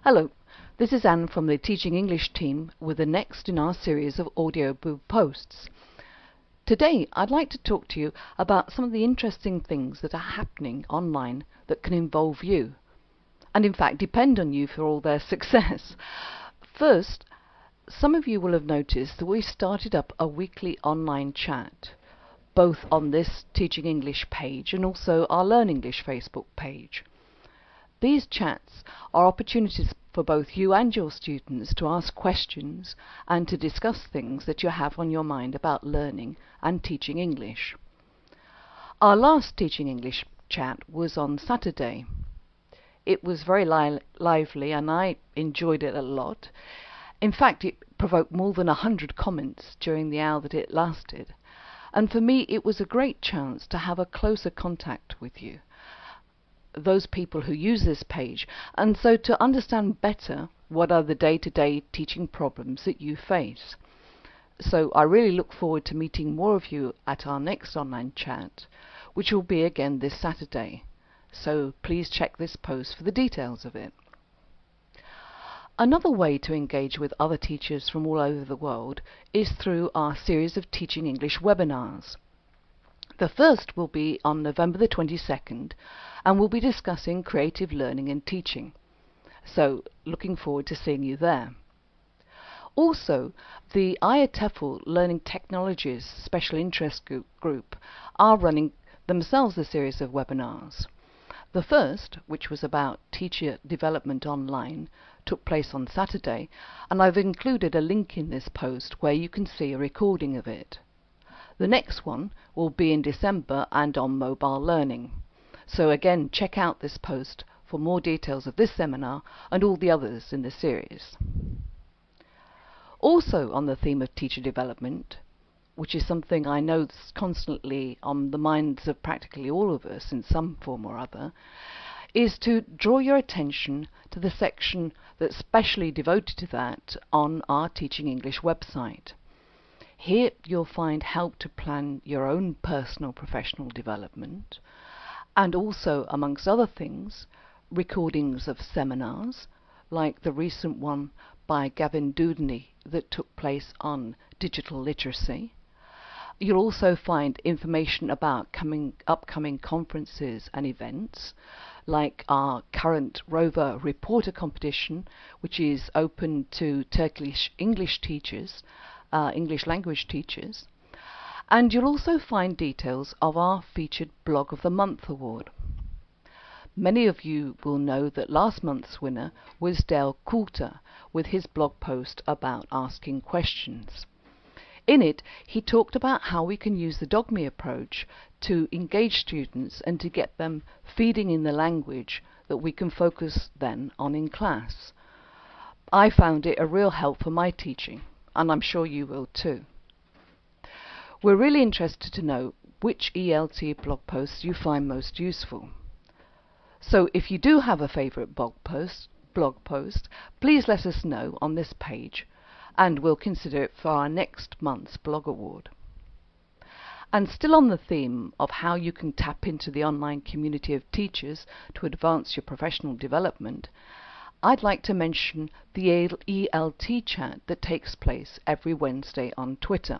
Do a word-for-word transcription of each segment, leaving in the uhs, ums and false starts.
Hello, this is Anne from the Teaching English team with the next in our series of Audioboo posts. Today I'd like to talk to you about some of the interesting things that are happening online that can involve you, and in fact depend on you for all their success. First, some of you will have noticed that we started up a weekly online chat, both on this Teaching English page and also our Learn English Facebook page. These chats are opportunities for both you and your students to ask questions and to discuss things that you have on your mind about learning and teaching English. Our last Teaching English chat was on Saturday. It was very li lively and I enjoyed it a lot. In fact, it provoked more than a hundred comments during the hour that it lasted. And for me, it was a great chance to have a closer contact with you, those people who use this page, and so to understand better what are the day-to-day teaching problems that you face. So I really look forward to meeting more of you at our next online chat, which will be again this Saturday. So please check this post for the details of it. Another way to engage with other teachers from all over the world is through our series of Teaching English webinars. The first will be on November the twenty-second, and we'll be discussing creative learning and teaching. So, looking forward to seeing you there. Also, the I A T E F L Learning Technologies Special Interest Group are running themselves a series of webinars. The first, which was about teacher development online, took place on Saturday, and I've included a link in this post where you can see a recording of it. The next one will be in December and on mobile learning. So again, check out this post for more details of this seminar and all the others in the series. Also on the theme of teacher development, which is something I know is constantly on the minds of practically all of us in some form or other, is to draw your attention to the section that's specially devoted to that on our Teaching English website. Here you'll find help to plan your own personal professional development, and also, amongst other things, recordings of seminars, like the recent one by Gavin Dudney that took place on digital literacy. You'll also find information about coming, upcoming conferences and events, like our current Rover Reporter competition, which is open to Turkish English teachers, uh, English language teachers. And you'll also find details of our featured Blog of the Month award. Many of you will know that last month's winner was Dale Coulter with his blog post about asking questions. In it, he talked about how we can use the Dog Me approach to engage students and to get them feeding in the language that we can focus then on in class. I found it a real help for my teaching, and I'm sure you will too. We're really interested to know which E L T blog posts you find most useful. So if you do have a favourite blog post, blog post, please let us know on this page, and we'll consider it for our next month's blog award. And still on the theme of how you can tap into the online community of teachers to advance your professional development, I'd like to mention the E L T chat that takes place every Wednesday on Twitter.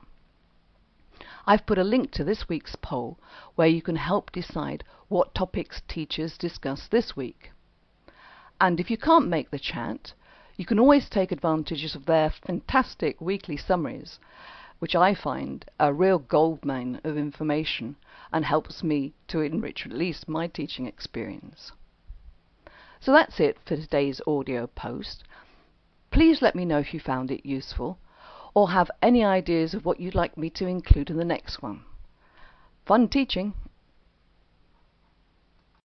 I've put a link to this week's poll where you can help decide what topics teachers discuss this week. And if you can't make the chat, you can always take advantage of their fantastic weekly summaries, which I find a real goldmine of information and helps me to enrich at least my teaching experience. So that's it for today's audio post. Please let me know if you found it useful, or have any ideas of what you'd like me to include in the next one. Fun teaching!